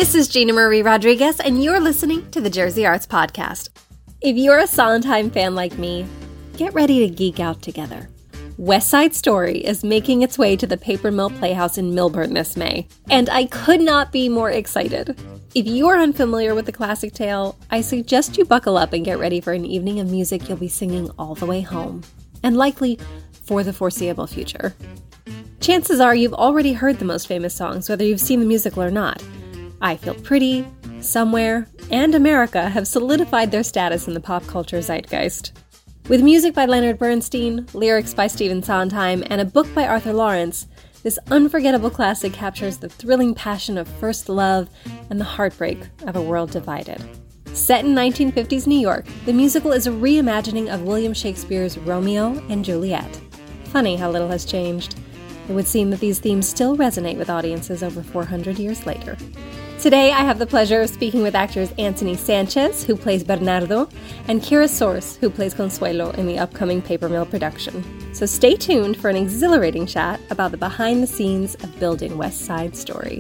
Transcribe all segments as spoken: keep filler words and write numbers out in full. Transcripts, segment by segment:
This is Gina Marie Rodriguez, and you're listening to the Jersey Arts Podcast. If you're a Sondheim fan like me, get ready to geek out together. West Side Story is making its way to the Paper Mill Playhouse in Millburn this May, and I could not be more excited. If you are unfamiliar with the classic tale, I suggest you buckle up and get ready for an evening of music you'll be singing all the way home, and likely for the foreseeable future. Chances are you've already heard the most famous songs, whether you've seen the musical or not. I Feel Pretty, Somewhere, and America have solidified their status in the pop culture zeitgeist. With music by Leonard Bernstein, lyrics by Stephen Sondheim, and a book by Arthur Lawrence, this unforgettable classic captures the thrilling passion of first love and the heartbreak of a world divided. Set in nineteen fifties New York, the musical is a reimagining of William Shakespeare's Romeo and Juliet. Funny how little has changed. It would seem that these themes still resonate with audiences over four hundred years later. Today, I have the pleasure of speaking with actors Anthony Sanchez, who plays Bernardo, and Kira Source, who plays Consuelo in the upcoming Paper Mill production. So stay tuned for an exhilarating chat about the behind-the-scenes of building West Side Story.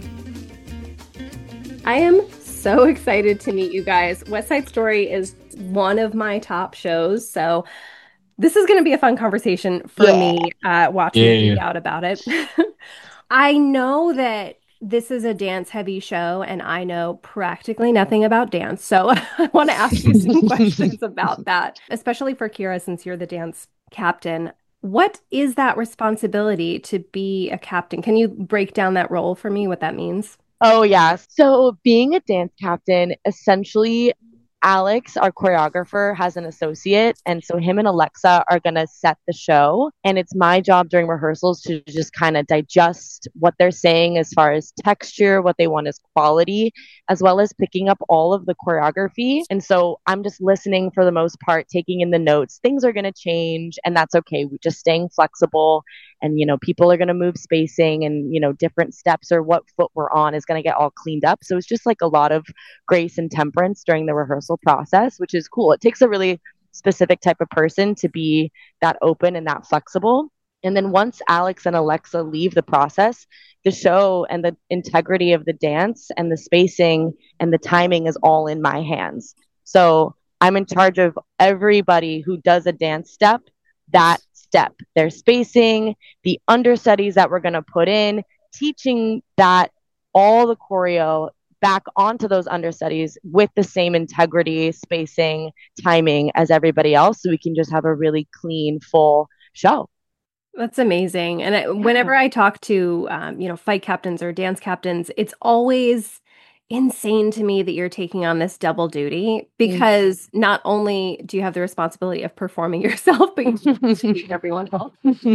I am so excited to meet you guys. West Side Story is one of my top shows, so this is going to be a fun conversation for yeah. me uh, watching yeah, yeah. out about it. I know that this is a dance-heavy show, and I know practically nothing about dance, so I want to ask you some questions about that, especially for Kira, since you're the dance captain. What is that responsibility to be a captain? Can you break down that role for me, what that means? Oh, yeah. So being a dance captain, essentially, Alex, our choreographer, has an associate, and so him and Alexa are going to set the show, and it's my job during rehearsals to just kind of digest what they're saying as far as texture, what they want as quality, as well as picking up all of the choreography. And so I'm just listening for the most part, taking in the notes. Things are going to change, and that's okay. We're just staying flexible, and, you know, people are going to move spacing, and, you know, different steps or what foot we're on is going to get all cleaned up. So it's just like a lot of grace and temperance during the rehearsal process, which is cool. It takes a really specific type of person to be that open and that flexible. And then once Alex and Alexa leave the process, the show and the integrity of the dance and the spacing and the timing is all in my hands. So I'm in charge of everybody who does a dance step, that step, their spacing, the understudies that we're going to put in, teaching that all the choreo back onto those understudies with the same integrity, spacing, timing as everybody else, so we can just have a really clean, full show. That's amazing. And I, whenever I talk to, um, you know, fight captains or dance captains, it's always insane to me that you're taking on this double duty, because mm-hmm. not only do you have the responsibility of performing yourself, but you teach everyone else.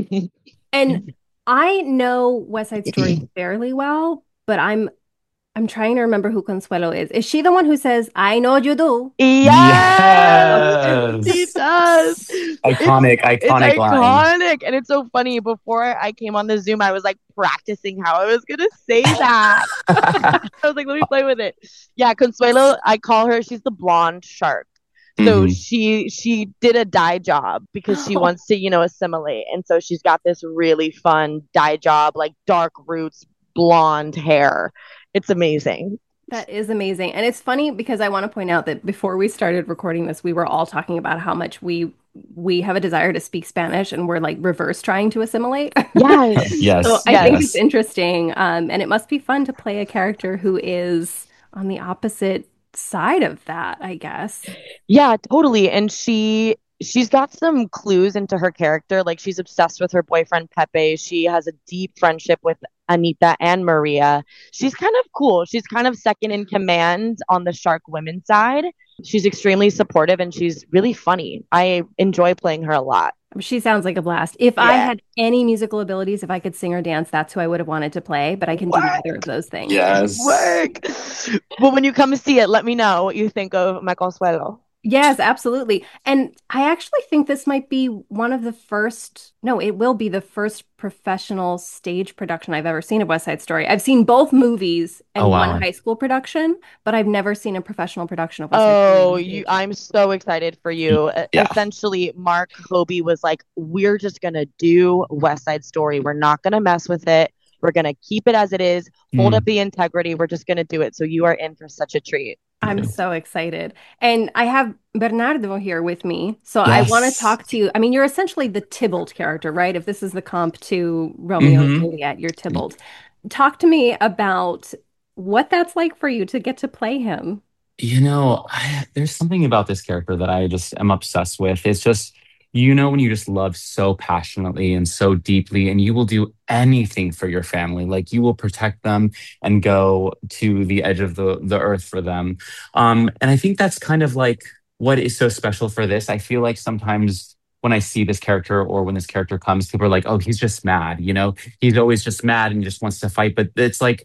And I know West Side Story fairly well, but I'm I'm trying to remember who Consuelo is. Is she the one who says, "I know you do"? Yes, she does. Iconic, it's, iconic it's line. Iconic, and it's so funny. Before I came on the Zoom, I was like practicing how I was gonna say that. I was like, let me play with it. Yeah, Consuelo. I call her. She's the blonde shark. So mm-hmm. she she did a dye job because she wants to, you know, assimilate, and so she's got this really fun dye job, like dark roots, blonde hair. It's amazing. That is amazing. And it's funny because I want to point out that before we started recording this, we were all talking about how much we we have a desire to speak Spanish, and we're like reverse trying to assimilate. Yes. yes. So I yes. think it's interesting. Um, and it must be fun to play a character who is on the opposite side of that, I guess. Yeah, totally. And she she's got some clues into her character. Like, she's obsessed with her boyfriend, Pepe. She has a deep friendship with Anita and Maria. She's kind of cool. She's kind of second in command on the Shark women's side. She's extremely supportive, and she's really funny. I enjoy playing her a lot. She sounds like a blast. If yeah. I had any musical abilities, if I could sing or dance, that's who I would have wanted to play, but I can Work. do neither of those things. Yes. Work. Well, when you come to see it, let me know what you think of my Consuelo. Yes, absolutely. And I actually think this might be one of the first, no, it will be the first professional stage production I've ever seen of West Side Story. I've seen both movies and oh, wow. one high school production, but I've never seen a professional production of West Side Story. Oh, you, I'm so excited for you. Yeah. Essentially, Mark Hobie was like, we're just going to do West Side Story. We're not going to mess with it. We're going to keep it as it is, hold up Mm. the integrity. We're just going to do it. So you are in for such a treat. I'm so excited. And I have Bernardo here with me. So I want to Yes. talk to you. I mean, you're essentially the Tybalt character, right? If this is the comp to Romeo and hmm Juliet, you're Tybalt. Talk to me about what that's like for you to get to play him. You know, I, there's something about this character that I just am obsessed with. It's just, you know, when you just love so passionately and so deeply, and you will do anything for your family. Like you will protect them and go to the edge of the, the earth for them. Um, and I think that's kind of like what is so special for this. I feel like sometimes when I see this character or when this character comes, people are like, oh, he's just mad. You know, he's always just mad and just wants to fight. But it's like,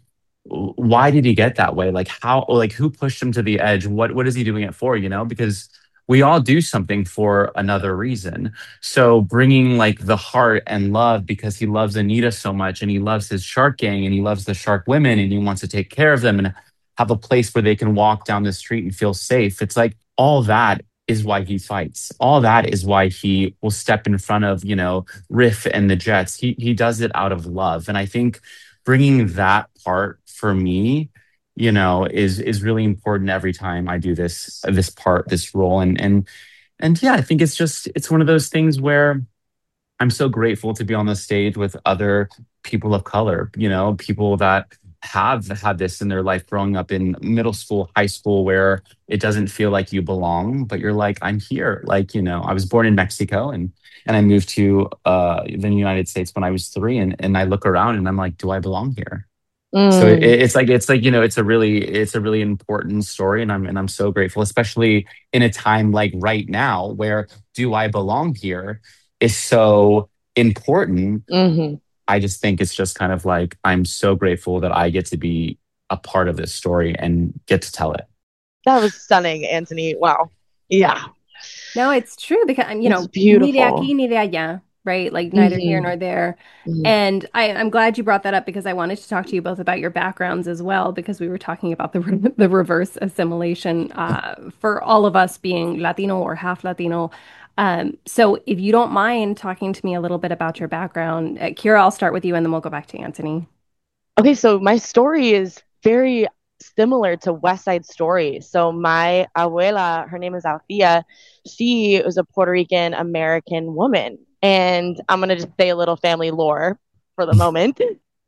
why did he get that way? Like how, like who pushed him to the edge? What what is he doing it for? You know, because we all do something for another reason. So bringing like the heart and love because he loves Anita so much and he loves his shark gang and he loves the shark women and he wants to take care of them and have a place where they can walk down the street and feel safe. It's like all that is why he fights. All that is why he will step in front of, you know, Riff and the Jets. He he does it out of love. And I think bringing that part for me, you know, is is really important every time I do this this part, this role. And and and yeah, I think it's just it's one of those things where I'm so grateful to be on the stage with other people of color, you know, people that have had this in their life growing up in middle school, high school, where it doesn't feel like you belong, but you're like, I'm here. Like, you know, I was born in Mexico and and I moved to uh, the United States when I was three, and and I look around and I'm like, do I belong here? So it, Mm, it's like it's like you know it's a really it's a really important story, and I'm and I'm so grateful, especially in a time like right now where do I belong here is so important. hmm I just think it's just kind of like I'm so grateful that I get to be a part of this story and get to tell it. That was stunning, Anthony. Wow. Yeah, No, it's true because you it's know, ni de beautiful. aquí ni de allá, right? Like neither here hmm nor there. hmm And I, I'm glad you brought that up because I wanted to talk to you both about your backgrounds as well, because we were talking about the re- the reverse assimilation uh, for all of us being Latino or half Latino. Um, so if you don't mind talking to me a little bit about your background, uh, Kira, I'll start with you and then we'll go back to Anthony. Okay, so my story is very similar to West Side Story. So my abuela, her name is Althea, she was a Puerto Rican American woman. And I'm going to just say a little family lore for the moment.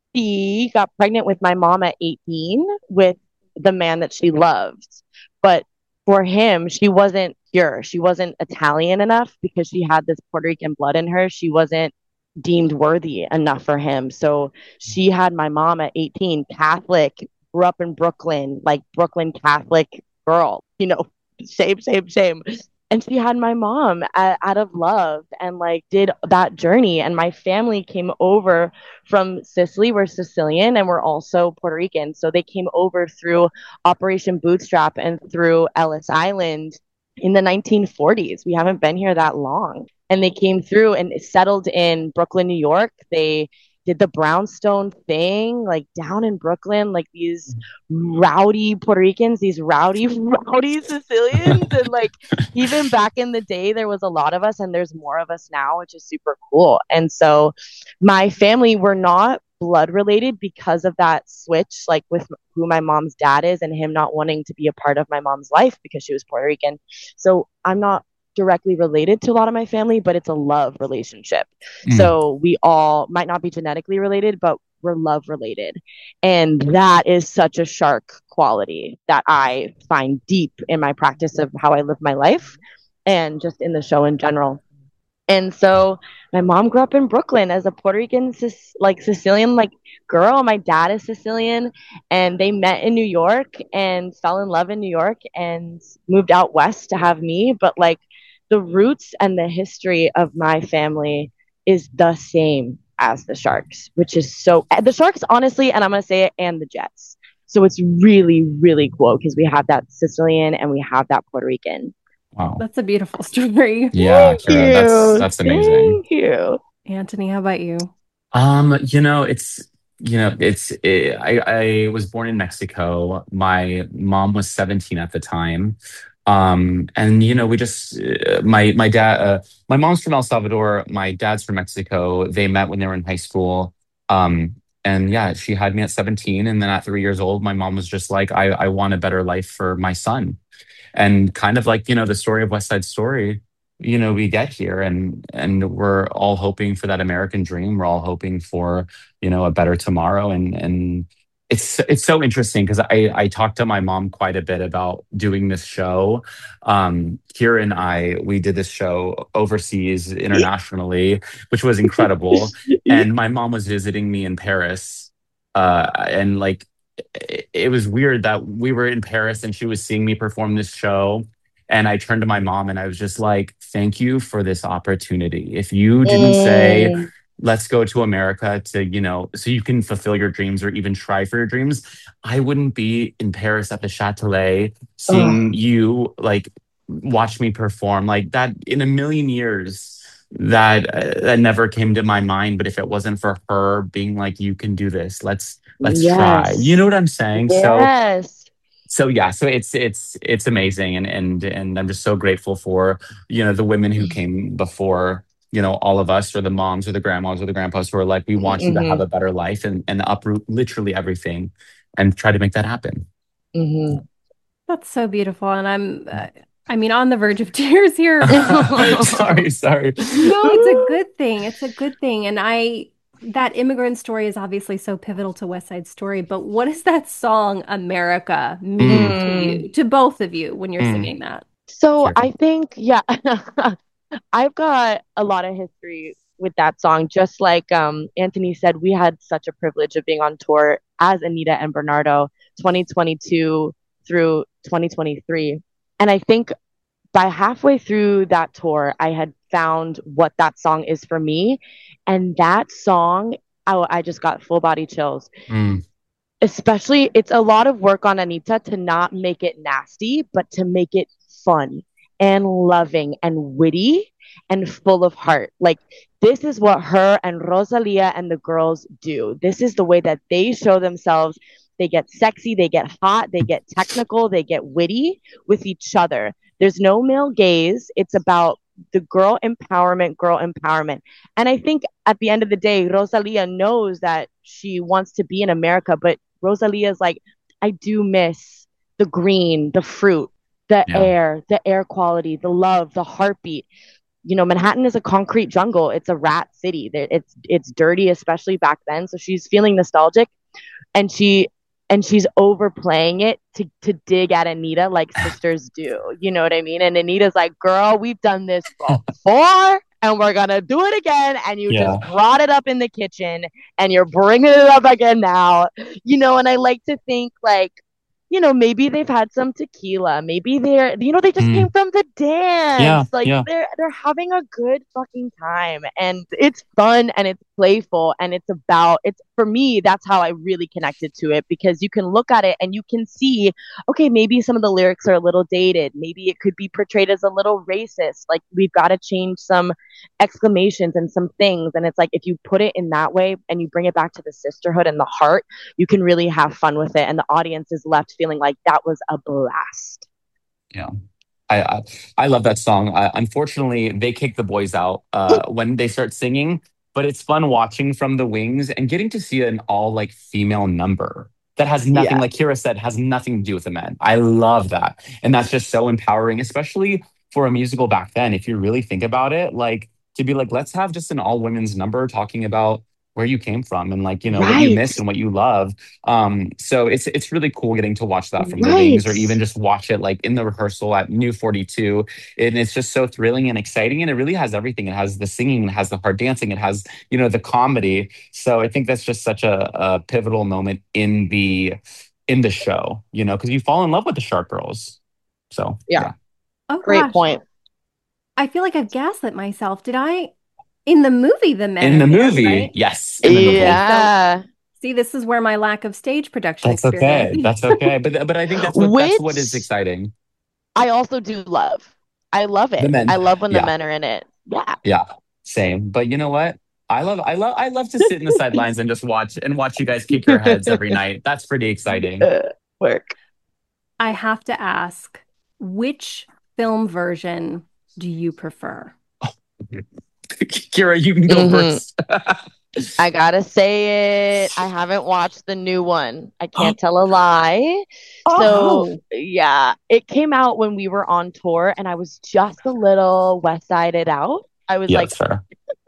She got pregnant with my mom at eighteen with the man that she loved. But for him, she wasn't pure. She wasn't Italian enough because she had this Puerto Rican blood in her. She wasn't deemed worthy enough for him. So she had my mom at eighteen, Catholic, grew up in Brooklyn, like Brooklyn Catholic girl, you know, shame, shame, shame. And she had my mom a- out of love and like did that journey. And my family came over from Sicily. We're Sicilian and we're also Puerto Rican. So they came over through Operation Bootstrap and through Ellis Island in the nineteen forties. We haven't been here that long. And they came through and settled in Brooklyn, New York. They did the brownstone thing, like down in Brooklyn, like these rowdy Puerto Ricans, these rowdy, rowdy Sicilians. And like even back in the day, there was a lot of us, and there's more of us now, which is super cool. And so my family were not blood related because of that switch, like with who my mom's dad is and him not wanting to be a part of my mom's life because she was Puerto Rican. So I'm not directly related to a lot of my family, but it's a love relationship. Mm. So we all might not be genetically related, but we're love related. And that is such a shark quality that I find deep in my practice of how I live my life and just in the show in general. And so my mom grew up in Brooklyn as a Puerto Rican, like Sicilian, like girl. My dad is Sicilian, and they met in New York and fell in love in New York and moved out west to have me. But like the roots and the history of my family is the same as the Sharks, which is so the Sharks, honestly, and I'm gonna say it, and the Jets. So it's really, really cool because we have that Sicilian and we have that Puerto Rican. Wow. That's a beautiful story. Yeah, Thank Kara, that's you. that's amazing. Thank you. Anthony, how about you? Um, you know, it's you know, it's it, I I was born in Mexico. My mom was seventeen at the time. Um, and you know, we just uh, my my dad uh, my mom's from El Salvador, my dad's from Mexico. They met when they were in high school. Um, and yeah, she had me at seventeen. And then at three years old, my mom was just like, I, I want a better life for my son. And kind of like, you know, the story of West Side Story, you know, we get here and and we're all hoping for that American dream. We're all hoping for, you know, a better tomorrow. And and it's it's so interesting because I I talked to my mom quite a bit about doing this show. Um, Kira and I, we did this show overseas internationally, which was incredible. And my mom was visiting me in Paris. Uh, and like it, it was weird that we were in Paris and she was seeing me perform this show. And I turned to my mom and I was just like, thank you for this opportunity. If you didn't say, Mm, let's go to America to, you know, so you can fulfill your dreams or even try for your dreams, I wouldn't be in Paris at the Châtelet ugh, seeing you like watch me perform like that in a million years. That uh, that never came to my mind. But if it wasn't for her being like, you can do this, let's let's try. You know yes. what I'm saying? So Yes. so yeah, so it's it's it's amazing, and and and I'm just so grateful for, you know, the women who came before, you know, all of us, or the moms or the grandmas or the grandpas who are like, we want you to have Hmm. a better life, and and uproot literally everything and try to make that happen. Hmm. That's so beautiful. And I'm, uh, I mean, on the verge of tears here. Sorry, sorry. No, it's a good thing. It's a good thing. And I, that immigrant story is obviously so pivotal to West Side Story. But what does that song, America, mean Mm, to Mm. you, to both of you when you're mm. singing that? So Sure. I think, yeah, I've got a lot of history with that song. Just like um, Anthony said, we had such a privilege of being on tour as Anita and Bernardo twenty twenty-two through twenty twenty-three. And I think by halfway through that tour, I had found what that song is for me. And that song, I, I just got full body chills. Mm, Especially, it's a lot of work on Anita to not make it nasty, but to make it fun and loving and witty and full of heart. Like, this is what her and Rosalia and the girls do. This is the way that they show themselves. They get sexy, they get hot, they get technical, they get witty with each other. There's no male gaze. It's about the girl empowerment, girl empowerment. And I think at the end of the day, Rosalia knows that she wants to be in America, but Rosalia's like, I do miss the green, the fruit, the yeah. air, the air quality, the love, the heartbeat. You know, Manhattan is a concrete jungle. It's a rat city. It's it's dirty, especially back then. So she's feeling nostalgic, and she and she's overplaying it to to dig at Anita like sisters do. You know what I mean? And Anita's like, "Girl, we've done this before, and we're gonna do it again." And you Yeah. just brought it up in the kitchen, and you're bringing it up again now. You know, and I like to think like, you know, maybe they've had some tequila. Maybe they're, you know, they just came Mm, from the yeah. dance. Like Yeah. they're they're having a good fucking time, and it's fun and it's playful and it's about it's for me. That's how I really connected to it because you can look at it and you can see, okay, maybe some of the lyrics are a little dated. Maybe it could be portrayed as a little racist. Like we've got to change some exclamations and some things. And it's like if you put it in that way and you bring it back to the sisterhood and the heart, you can really have fun with it. And the audience is left feeling like that was a blast. Yeah. I, I I love that song. Uh, unfortunately, they kick the boys out uh, when they start singing, but it's fun watching from the wings and getting to see an all like female number that has nothing, Yeah. like Kira said, has nothing to do with the men. I love that, and that's just so empowering, especially for a musical back then. If you really think about it, like to be like, let's have just an all women's number talking about where you came from and like you know what you Right. miss and what you love. Um, so it's it's really cool getting to watch that from the wings, Right. or even just watch it like in the rehearsal at New forty-two. And it's just so thrilling and exciting, and it really has everything. It has the singing, it has the hard dancing, it has you know the comedy. So I think that's just such a, a pivotal moment in the in the show, you know, because you fall in love with the Shark Girls. So Yeah. yeah, Oh Great gosh, point. I feel like I've gaslit myself. Did I? In the movie, the men in are the there, movie, right? yes, in the Okay, movie. so Yeah. see, this is where my lack of stage production That's experience. okay. That's okay. But but I think that's what that's what is Which exciting. I also do love. I love The it. men, I love when the yeah. men are in it. Yeah. Yeah, same. But you know what? I love I love I love to sit in the sidelines and just watch and watch you guys kick your heads every night. That's pretty exciting. Uh, work. I have to ask, which film version do you prefer? Kira, you can go Hmm. first. I gotta say it. I haven't watched the new one. I can't tell a lie. So, Oh, yeah, it came out when we were on tour, and I was just a little West Sided out. I was Yeah, like, that's fair.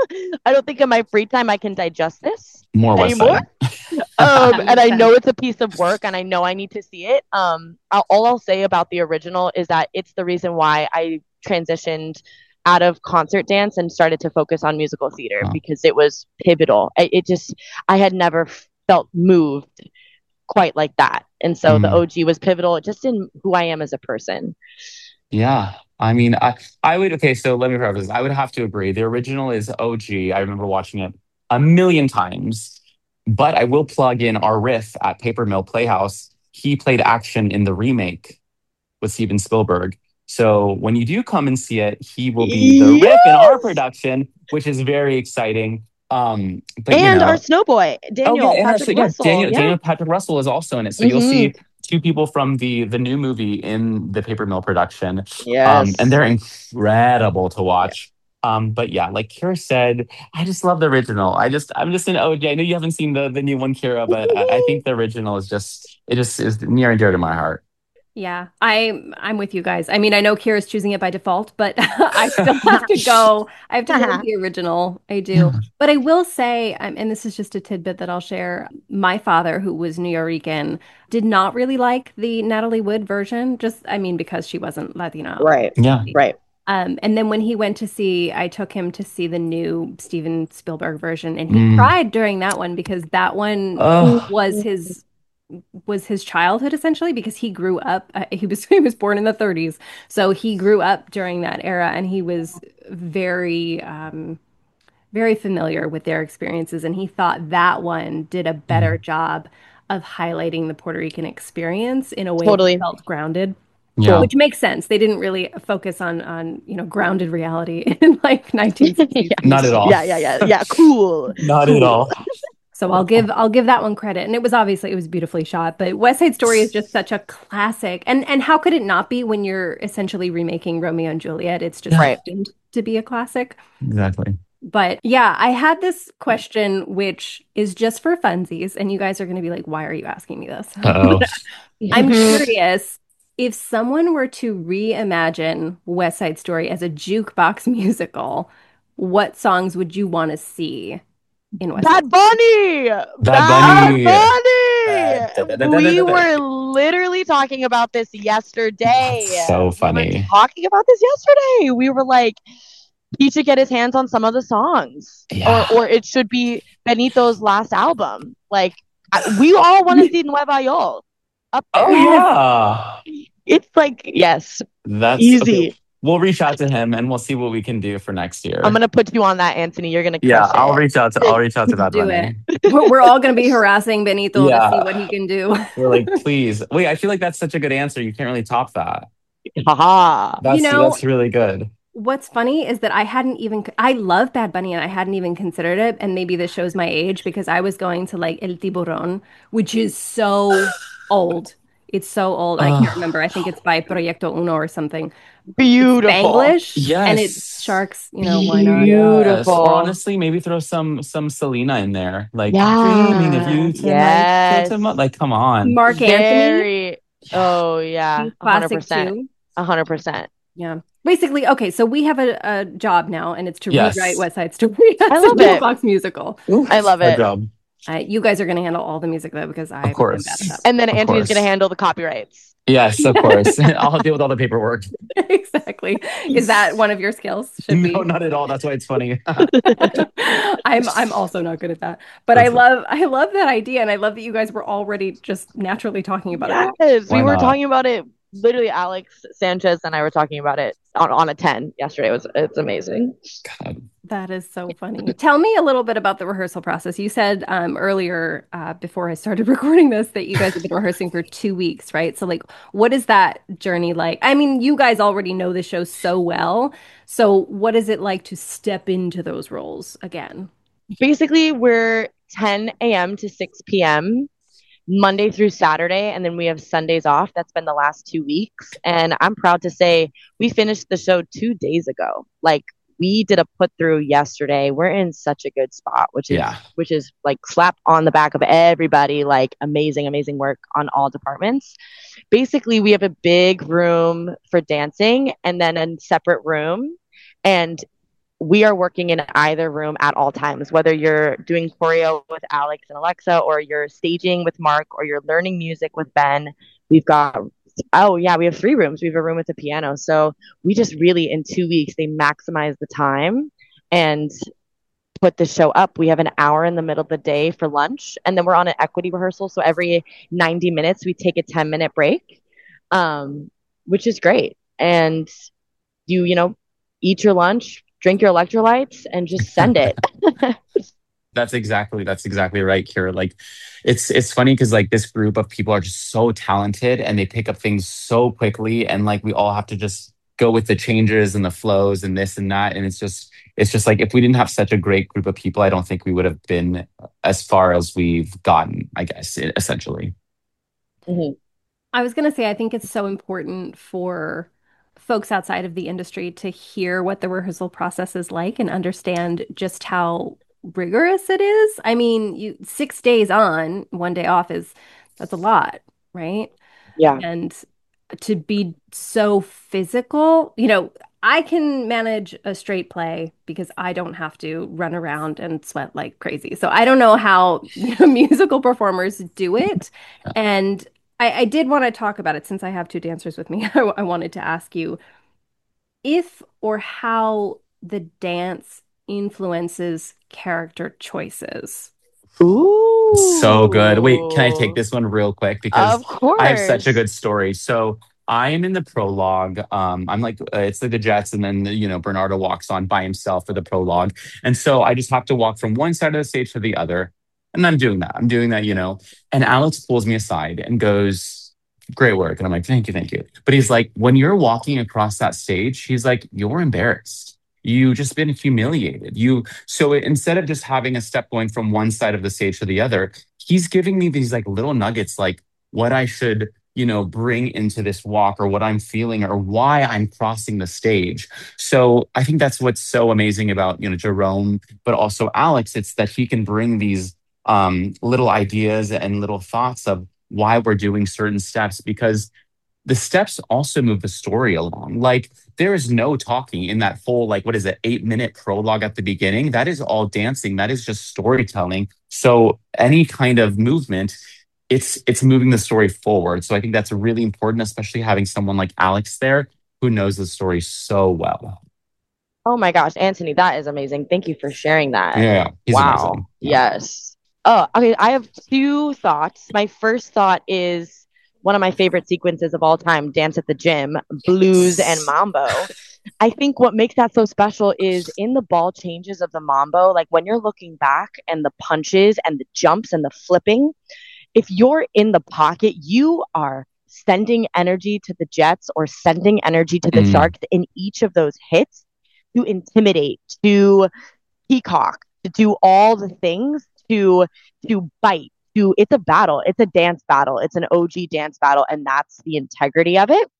I don't think in my free time I can digest this More West anymore. Side. Um, that and makes I know sense. it's a piece of work, and I know I need to see it. Um, I'll, all I'll say about the original is that it's the reason why I transitioned out of concert dance and started to focus on musical theater Oh. because it was pivotal. It, it just I had never felt moved quite like that, and so the Mm. O G was pivotal just in who I am as a person. Yeah. I mean, I, I would, okay, so let me preface this. I would have to agree. The original is O G. I remember watching it a million times, but I will plug in our riff at Paper Mill Playhouse. He played action in the remake with Steven Spielberg. So when you do come and see it, he will be the riff in our Yes, production, which is very exciting. Um, but you and our know, Snowboy oh yeah, Daniel and our, Patrick so yeah, Russell. Daniel Yeah. Daniel Patrick Russell is also in it. So you'll Mm-hmm. see two people from the the new movie in the Paper Mill production, um, and Yes. they're incredible to watch. Um, but yeah, like Kira said, I just love the original. I just I'm just an O G. I know you haven't seen the the new one, Kira, but I, I think the original is just it just is near and dear to my heart. Yeah, I I'm with you guys. I mean, I know Kira's choosing it by default, but I still have to go. I have to go with the original. I do. But I will say, um, and this is just a tidbit that I'll share. My father, who was New Yorican, did not really like the Natalie Wood version. Just, I mean, because she wasn't Latina. Right. Yeah. Right. Um, and then when he went to see, I took him to see the new Steven Spielberg version, and he Mm. cried during that one because that one Oh, was his was his childhood essentially because he grew up uh, he was he was born in the thirties, so he grew up during that era and he was very um very familiar with their experiences, and he thought that one did a better mm. job of highlighting the Puerto Rican experience in a way that Totally. felt grounded, Yeah. Cool. which makes sense. They didn't really focus on on you know grounded reality in like nineteen sixties Not at music. all. Yeah, yeah, yeah, yeah. Cool. Not at Cool. all. So I'll give I'll give that one credit. And it was obviously it was beautifully shot, but West Side Story is just such a classic. And and how could it not be when you're essentially remaking Romeo and Juliet? It's just Yeah, Right. destined to be a classic. exactly. But yeah, I had this question which is just for funsies, and you guys are going to be like, "Why are you asking me this?" Uh-oh. I'm curious if someone were to reimagine West Side Story as a jukebox musical, what songs would you want to see in West Side? Bad Bunny. Bad Bad Bunny. Uh, da- da- da- Bunny. da- da- We da- da. were literally talking about this yesterday. That's so We were funny. talking about this yesterday. We were like, he should get his hands on some of the songs, Yeah. or or it should be Benito's last album. Like, I, we all want to see Nueva York up there. Oh yeah. It's like, yes, That's easy. okay. We'll reach out to him and we'll see what we can do for next year. I'm gonna put you on that, Anthony. You're gonna Yeah, crush I'll it. reach out to I'll reach out to Bad Do Bunny. it. We're, we're all going to be harassing Benito to see Yeah. what he can do. We're like, please. Wait, I feel like that's such a good answer. You can't really top that. Haha. That's know- that's really good. What's funny is that I hadn't even, I love Bad Bunny and I hadn't even considered it. And maybe this shows my age because I was going to like El Tiburón, which is so old. It's so old. I can't Ugh. remember. I think it's by Proyecto Uno or something. Beautiful. Spanglish. Yes. And it's sharks, you know, why not? Beautiful. Yes. Or honestly, maybe throw some some Selena in there. Like Yeah. dreaming of you tonight. Yes. till tomo- Like, come on. Mark Anthony, Very. Oh yeah. he's A hundred classic percent. too. A hundred percent. Yeah. Basically, okay, so we have a, a job now, and it's to Yes. rewrite West Side Story as I a love it. jukebox musical. I love Good it. job. Uh, you guys are going to handle all the music though, because I Of course. am bad at that. And then Of Anthony's course. gonna handle the copyrights. Yes, of course. I'll deal with all the paperwork. Exactly. Is that one of your skills? Should No, we? not at all. That's why it's funny. I'm I'm also not good at that. But I love I love that idea, and I love that you guys were already just naturally talking about it. Yes, Why we were not? talking about it. Literally, Alex Sanchez and I were talking about it on, on a ten yesterday. It was it's amazing. God. That is so funny. Tell me a little bit about the rehearsal process. You said um, earlier, uh, before I started recording this, that you guys have been rehearsing for two weeks, right? So, like, what is that journey like? I mean, you guys already know the show so well. So, what is it like to step into those roles again? Basically, we're ten a.m. to six p.m. Monday through Saturday, and then we have Sundays off. That's been the last two weeks. And I'm proud to say we finished the show two days ago. Like, we did a put through yesterday. We're in such a good spot, which is Yeah. which is like slap on the back of everybody. Like amazing, amazing work on all departments. Basically, we have a big room for dancing and then a separate room, and we are working in either room at all times, whether you're doing choreo with Alex and Alexa, or you're staging with Mark, or you're learning music with Ben. We've got, oh yeah, we have three rooms. We have a room with a piano. So we just really, in two weeks, they maximize the time and put the show up. We have an hour in the middle of the day for lunch, and then we're on an equity rehearsal. So every ninety minutes, we take a ten minute break, um, which is great. And you, you know, eat your lunch, drink your electrolytes, and just send it. That's exactly that's exactly right, Kira. Like, it's it's funny because like this group of people are just so talented and they pick up things so quickly, and like we all have to just go with the changes and the flows and this and that, and it's just it's just like if we didn't have such a great group of people, I don't think we would have been as far as we've gotten, I guess, essentially. Mhm. I was going to say, I think it's so important for folks outside of the industry to hear what the rehearsal process is like and understand just how rigorous it is. I mean, you six days on, one day off is that's a lot, right? Yeah. And to be so physical, you know, I can manage a straight play because I don't have to run around and sweat like crazy. So I don't know how, you know, musical performers do it. And I, I did want to talk about it since I have two dancers with me. I, I wanted to ask you if or how the dance influences character choices. Ooh. So good. Wait, can I take this one real quick? Because Of course. I have such a good story. So I am in the prologue. Um, I'm like, uh, it's like the Jets, and then, you know, Bernardo walks on by himself for the prologue. And so I just have to walk from one side of the stage to the other. And I'm doing that. I'm doing that, you know. And Alex pulls me aside and goes, great work. And I'm like, thank you, thank you. But he's like, when you're walking across that stage, he's like, you're embarrassed. You just been humiliated. You so instead of just having a step going from one side of the stage to the other, he's giving me these like little nuggets, like what I should, you know, bring into this walk, or what I'm feeling, or why I'm crossing the stage. So I think that's what's so amazing about, you know, Jerome, but also Alex. It's that he can bring these um, little ideas and little thoughts of why we're doing certain steps, because the steps also move the story along. Like, there is no talking in that full, like, what is it, eight minute prologue at the beginning. That is all dancing. That is just storytelling. So any kind of movement, it's it's moving the story forward. So I think that's really important, especially having someone like Alex there who knows the story so well. Oh my gosh, Anthony, that is amazing. Thank you for sharing that. Yeah, he's Wow. amazing. Yeah. Yes. Oh, okay. I have two thoughts. My first thought is one of my favorite sequences of all time, Dance at the Gym, blues and mambo. I think what makes that so special is in the ball changes of the mambo, like when you're looking back and the punches and the jumps and the flipping, if you're in the pocket, you are sending energy to the Jets or sending energy to the Mm. Sharks in each of those hits to intimidate, to peacock, to do all the things, to to bite, to it's a battle. It's a dance battle. It's an O G dance battle, and that's the integrity of it.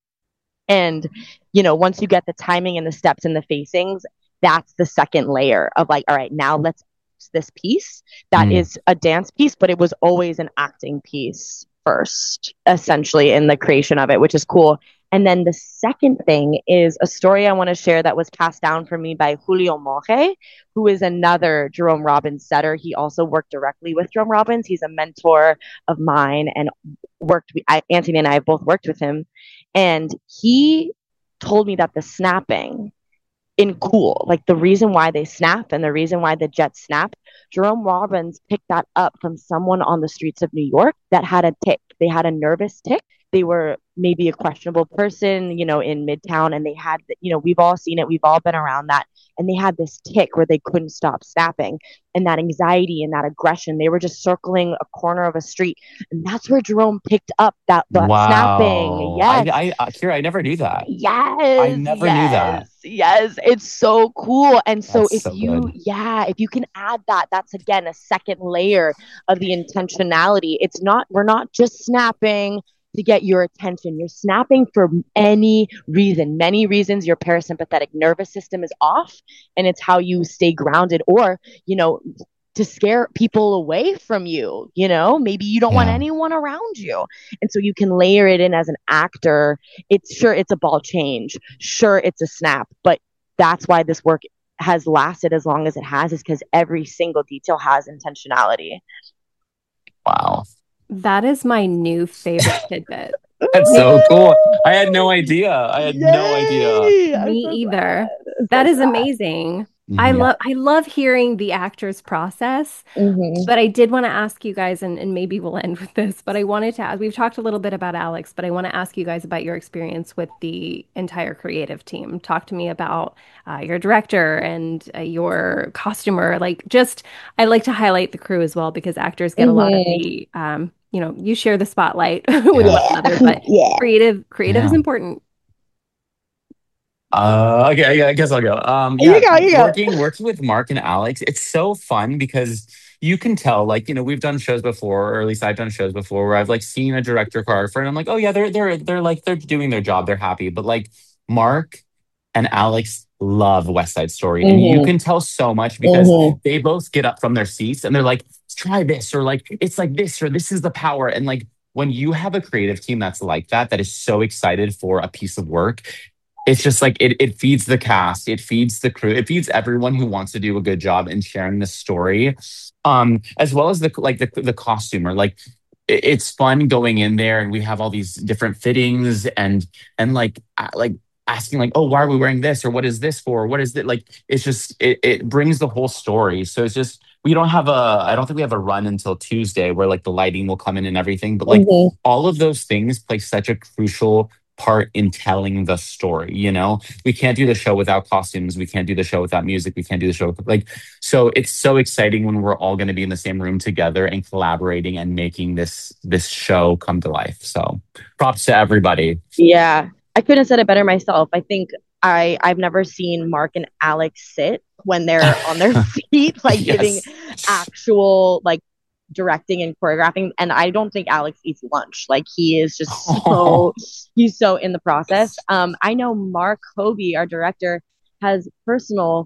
And you know, once you get the timing and the steps and the facings, that's the second layer of like, all right, now let's this piece that Mm. is a dance piece, but it was always an acting piece first, essentially, in the creation of it, which is cool. And then the second thing is a story I want to share that was passed down for me by Julio Moje, who is another Jerome Robbins setter. He also worked directly with Jerome Robbins. He's a mentor of mine and worked, I, Anthony and I have both worked with him. And he told me that the snapping in Cool, like the reason why they snap and the reason why the Jets snap, Jerome Robbins picked that up from someone on the streets of New York that had a tick. They had a nervous tick. They were maybe a questionable person, you know, in Midtown, and they had, you know, we've all seen it. We've all been around that. And they had this tick where they couldn't stop snapping, and that anxiety and that aggression. They were just circling a corner of a street. And that's where Jerome picked up that, that Wow. snapping. Yes. I, I, uh, Kira, I never knew that. Yes. I never yes, knew that. Yes. It's so cool. And so That's if so you, good. yeah, if you can add that, that's again a second layer of the intentionality. It's not, we're not just snapping to get your attention. You're snapping for any reason, many reasons. Your parasympathetic nervous system is off, and it's how you stay grounded, or, you know, to scare people away from you. You know, maybe you don't want Yeah. anyone around you. And so you can layer it in as an actor. It's sure it's a ball change. Sure, it's a snap, but that's why this work has lasted as long as it has, is because every single detail has intentionality. Wow. That is my new favorite tidbit. That's so cool. I had no idea. I had no idea. Yay! I'm Me so either. glad. I'm That so is glad. amazing. I Mhm. love I love hearing the actor's process, Mhm. but I did want to ask you guys, and, and maybe we'll end with this, but I wanted to ask, we've talked a little bit about Alex, but I want to ask you guys about your experience with the entire creative team. Talk to me about uh, your director and uh, your costumer. Like, just, I like to highlight the crew as well, because actors get a lot of Mhm. the, um, you know, you share the spotlight with Yeah. one Yeah. another, but Yeah. creative, creative is Yeah. important. Uh, okay, I I guess I'll go. Um, You yeah, go, you go. working working with Mark and Alex, it's so fun because you can tell, like, you know, we've done shows before, or at least I've done shows before where I've like seen a director choreographer and I'm like, oh yeah, they're they're they're like they're doing their job, they're happy. But like Mark and Alex love West Side Story, and you Mhm. can tell so much because Mhm. they both get up from their seats and they're like, try this, or like it's like this, or this is the power. And like when you have a creative team that's like that, that is so excited for a piece of work, it's just like it, it feeds the cast, it feeds the crew, it feeds everyone who wants to do a good job in sharing the story, um as well as the like the, the costumer. Like it- it's fun going in there and we have all these different fittings, and and like a- like asking like, oh, why are we wearing this, or what is this for, what is it, like it's just it, it brings the whole story. So it's just, we don't have a I don't think we have a run until Tuesday where like the lighting will come in and everything, but like Mhm. all of those things play such a crucial part in telling the story. You know, we can't do the show without costumes, we can't do the show without music, we can't do the show like, so it's so exciting when we're all going to be in the same room together and collaborating and making this this show come to life. So props to everybody. Yeah. I couldn't have said it better myself. I think I I've never seen Mark and Alex sit when they're on their feet, like giving Yes. actual like directing and choreographing. And I don't think Alex eats lunch. Like he is just so he's so in the process. Um, I know Mark Hovey, our director, has personal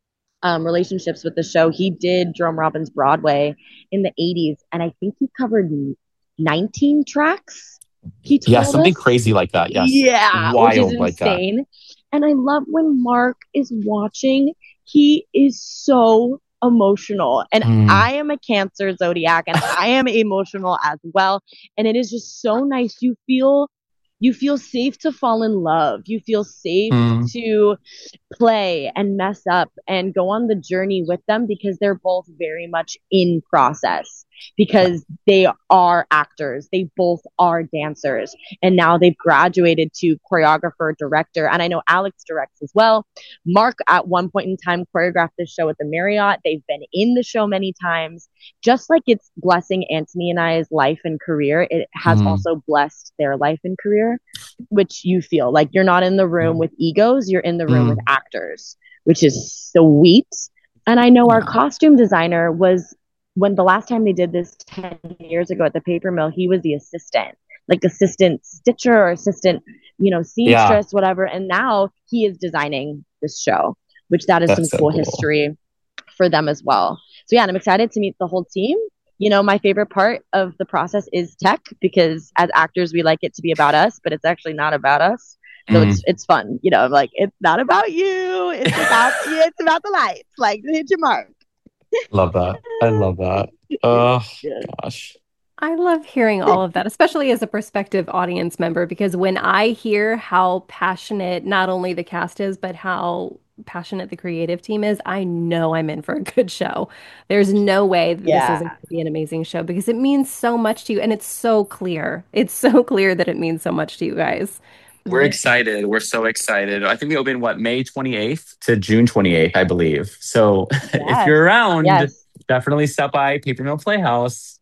um, relationships with the show. He did Jerome Robbins Broadway in the eighties, and I think he covered nineteen tracks. He Yeah, told something us, crazy like that. Yes. yeah, which is Wild like that. insane. And I love when Mark is watching, he is so emotional. And Mm. I am a Cancer zodiac and I am emotional as well. And it is just so nice. You feel you feel safe to fall in love. You feel safe Mm. to play and mess up and go on the journey with them, because they're both very much in process, because they are actors, they both are dancers, and now they've graduated to choreographer, director. And I know Alex directs as well. Mark at one point in time choreographed this show at the Marriott. They've been in the show many times. Just like it's blessing Anthony and I's life and career, it has Mm. also blessed their life and career, which you feel like you're not in the room with egos, you're in the room Mm. with actors, which is sweet. And I know our Yeah. costume designer was, when the last time they did this ten years ago at the paper mill, he was the assistant, like assistant stitcher or assistant, you know, Yeah. seamstress, whatever. And now he is designing this show, which that is some That's so cool, cool. history for them as well. So yeah, and I'm excited to meet the whole team. You know, my favorite part of the process is tech, because as actors, we like it to be about us, but it's actually not about us. So Mm. it's it's fun, you know. I'm like, it's not about you. It's about it's about the lights. Like, hit your mark. Love that. I love that. Oh Yeah. gosh. I love hearing all of that, especially as a prospective audience member, because when I hear how passionate not only the cast is, but how passionate the creative team is, I know I'm in for a good show. There's no way that this Yeah. isn't going to be an amazing show, because it means so much to you, and it's so clear. It's so clear that it means so much to you guys. We're excited. We're so excited. I think we open what, May twenty-eighth to June twenty-eighth, I believe. So if Yes. you're around, Yes. definitely stop by Paper Mill Playhouse.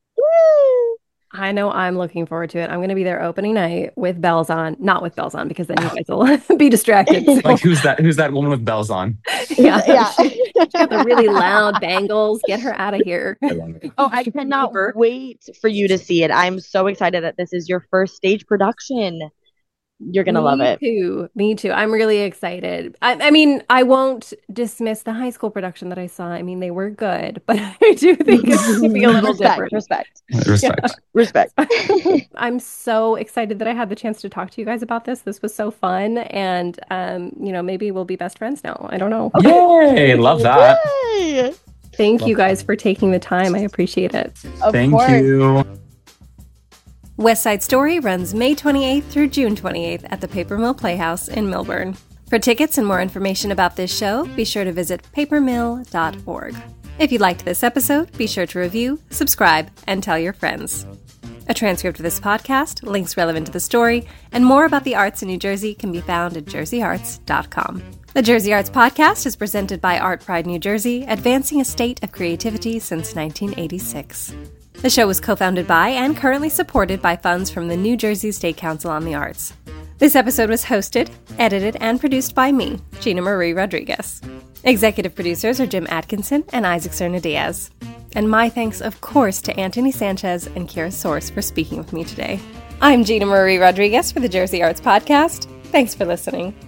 Woo! I know I'm looking forward to it. I'm going to be there opening night with bells on, not with bells on, because then you guys will be distracted. So, Like who's that? Who's that woman with bells on? yeah, Yeah. she, She got the really loud bangles. Get her out of here. I love it. Oh, I cannot wait for you to see it. I'm so excited that this is your first stage production. You're going to love it. Me too. Me too. I'm really excited. I, I mean, I won't dismiss the high school production that I saw. I mean, they were good, but I do think it's going to be a little respect, different. Respect. Respect. Yeah. Respect. I'm so excited that I had the chance to talk to you guys about this. This was so fun. And, um, you know, maybe we'll be best friends now. I don't know. Yay! Love that. Yay! Thank Love you guys for taking the time. I appreciate it. Of Thank course. you. West Side Story runs May twenty-eighth through June twenty-eighth at the Paper Mill Playhouse in Millburn. For tickets and more information about this show, be sure to visit paper mill dot org. If you liked this episode, be sure to review, subscribe, and tell your friends. A transcript of this podcast, links relevant to the story, and more about the arts in New Jersey can be found at jersey arts dot com. The Jersey Arts Podcast is presented by Art Pride New Jersey, advancing a state of creativity since nineteen eighty-six. The show was co-founded by and currently supported by funds from the New Jersey State Council on the Arts. This episode was hosted, edited, and produced by me, Gina Marie Rodriguez. Executive producers are Jim Atkinson and Isaac Cerna Diaz. And my thanks, of course, to Anthony Sanchez and Kira Source for speaking with me today. I'm Gina Marie Rodriguez for the Jersey Arts Podcast. Thanks for listening.